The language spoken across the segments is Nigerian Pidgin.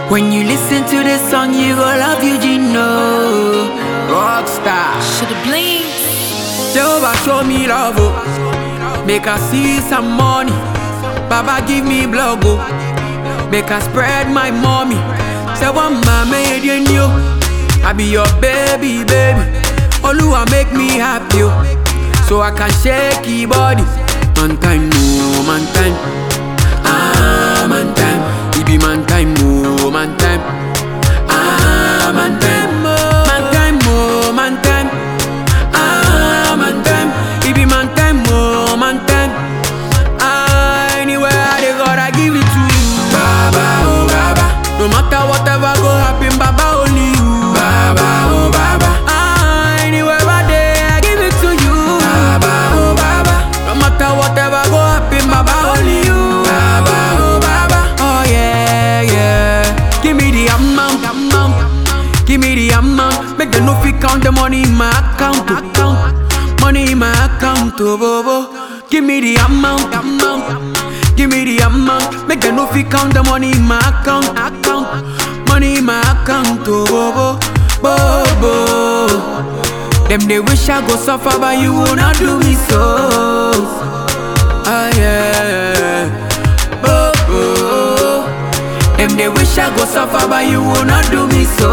When you listen to this song, you gon' love Eugino. Rockstar. Shoulda blinked. Jehovah show me love, oh. Make I see some money. Baba give me blog, oh. Make I spread my mommy. Say one mama in you. I be your baby, baby. Oluwa make me happy, oh. So I can shake your body. Man time, no man time. Ah, man time. It be man time, oh, man time. Ah, man time, oh. Man time, oh, man time. Ah, man time. It be man time, oh, man time. Ah, anywhere I dey God, I give it to you, Baba, oh Baba. No matter whatever go happen, Baba only you, Baba, oh Baba. Ah, anywhere I dey, I give it to you, Baba, oh Baba. No matter whatever go happen, Baba only you, Baba, oh Baba. Oh yeah, yeah. Give me the amount, give me the amount. Make them no fit count the money in my account, money in my account, oh bobo. Give me the amount, give me the amount. Make them no fit count the money in my account, money in my account, oh bobo. Them they wish I go suffer, but you will not do me so. Ah yeah, bobo. Them they wish I go suffer, but you will not do me so.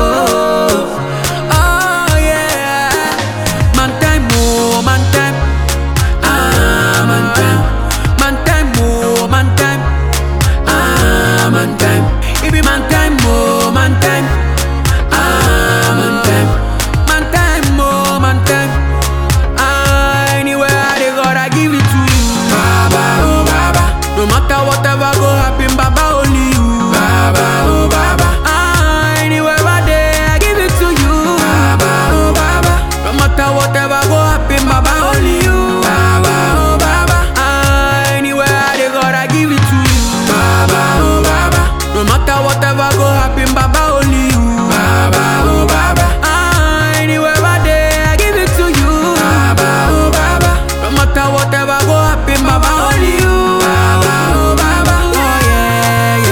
Oh yeah, man time, oh man time. Ah man time, man time, oh man time. Ah man time, it be man time, oh man time. Ah man time, man time, oh man time. Ah anywhere I dey God, I give it to you, Baba, oh Baba. No matter whatever go happen, Baba only you, Baba, oh Baba. Ah anywhere I dey, I give it to you, Baba, oh Baba. No matter whatever go happen, Baba only you, Baba, oh Baba. Ah anywhere I dey God, I give it to you, Baba, oh Baba. No matter whatever go happen, Baba only you, Baba, oh Baba. Ah anywhere I dey, I give it to you, Baba, oh Baba. No matter whatever go happen, Baba only you, Baba, oh Baba. Oh yeah,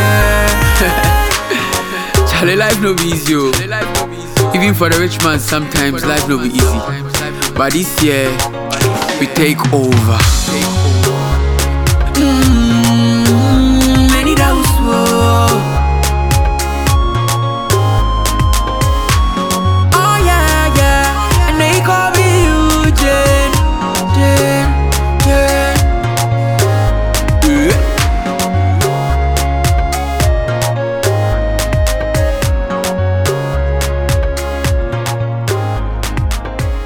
yeah. Charlie, life no be easy, oh. Even for the rich man, sometimes life no be easy. But this year, we take over.